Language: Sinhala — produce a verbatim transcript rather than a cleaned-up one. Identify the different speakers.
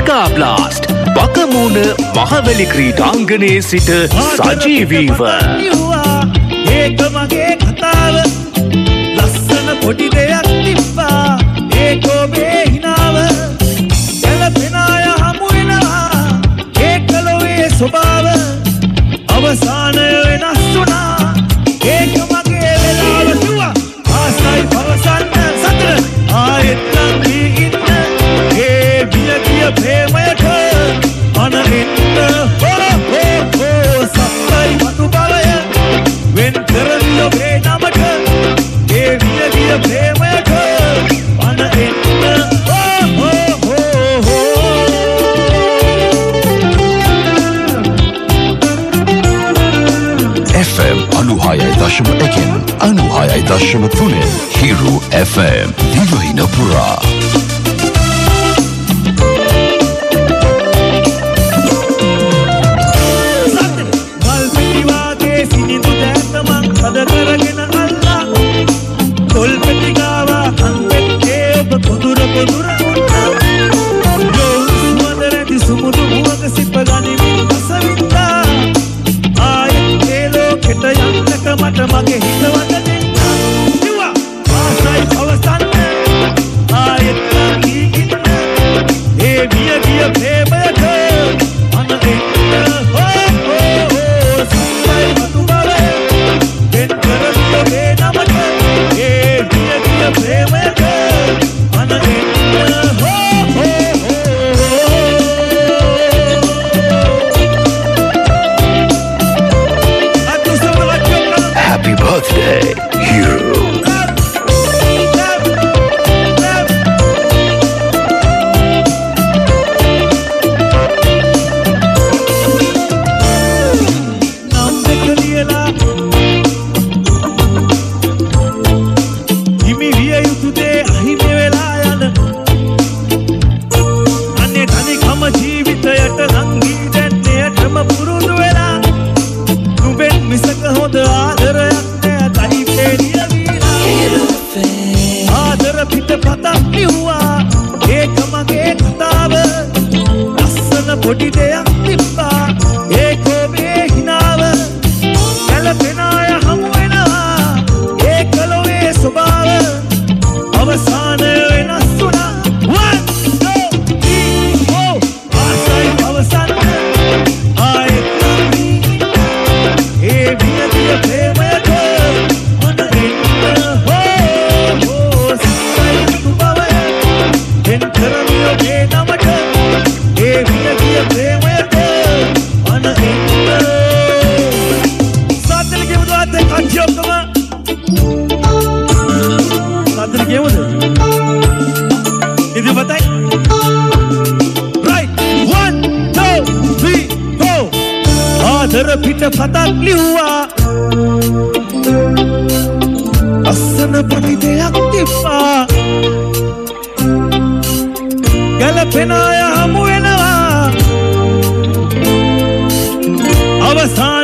Speaker 1: මෙගා බ්ලාස්ට් බකමූණ මහවැලි ක්‍රීඩාංගණයේ සිට සජීවීව
Speaker 2: ඒක මගේ කතාව ලස්සන පොඩි දෙයක් තිබ්බා ඒක ඔබේ හිනාව ගැලපෙන අය හමු වෙනවා ඒක ලෝයේ ස්වභාව අවසානය වෙනස් වුණා ඒක මගේ වෙලාව කිව්වා ආසයි පවසන්න සතර ආයෙත් ලංකී ඉන්න ඒ බිය කිය ප්‍රේමයට අන එන්න හෝ හෝ හෝ සත්තයි මතු බලය වෙන් කරන්න ඔබේ නමට ඒ බිය කිය ප්‍රේමයට අන එන්න හෝ හෝ හෝ හෝ
Speaker 3: F M අනුහයයි දශම එකෙන් අනුහයයි දශම තුනෙන් Hero F M දිවයින පුරා
Speaker 2: මල් පිටිවාගේ සිනිඳු දැතමක් පද කරගෙන අල්ලා තොල් පෙටි ගාවා අන්පෙත්තේ ඔබ කොදුර කොදුර උන්නා යෝසුමද රැදි සුමුදු මුවක සිප ගනිමින් අසවින්දා ආයෙත් ඒ ලෝකෙට යන්නක මට මගේ හිතවත දෙන්න කිව්වා ආසයි පවසන්න ආයෙත් ලංකී ඉන්න ඒ බිය ගිය ප්‍රේමයට අන එන්න හෝ හෝ හෝ සත්තයි මතු බලය වෙන් කරන්න ඔබේ නමට ඒ බිය ගිය ප්‍රේමයට අන එන්න හෝ හෝ
Speaker 1: Happy birthday, Hero.
Speaker 2: නම් දෙක ලියලා හිමි විය යුතු දේ අහිමි වෙලා යන අනේ තනිකම ජීවිතයට රංගී දැන්නේටම පුරුදු වෙලා නුඹෙන් මිසක හොඳ ආදරයක් නෑ තනි පෙරිය වීලා ආදර පිට පතක් ලිව්වා ඒක මගේ කතාව ලස්සන පොඩි දෙයක් තිබ්බා ඒක ඔබේ හිනාව ගැලපෙන අය හමු වෙනවා ඒක ලෝයේ ස්වභාව අවසානය වෙනස් වුණා one two three four ආසයි පවසන්න ආයෙත් ලංකී ඒ බිය ගිය ප්‍රේමයට අන එන්න හෝ හෝ සත්තයි මතු බලය වෙන් කරන්න ඔබේ නමට ඒ බිය ගිය ප්‍රේමයට අන එන්න සත්තල කියමුද අතේ කච්චියක්ම සත්තල කියමුද ඉදිරියටයි right one two three four ආදර පිට පතක් ලිව්වා ලස්සන පොඩි දෙයක් තිබ්බා ගැලපෙන අය හමු වෙනවා අවසාන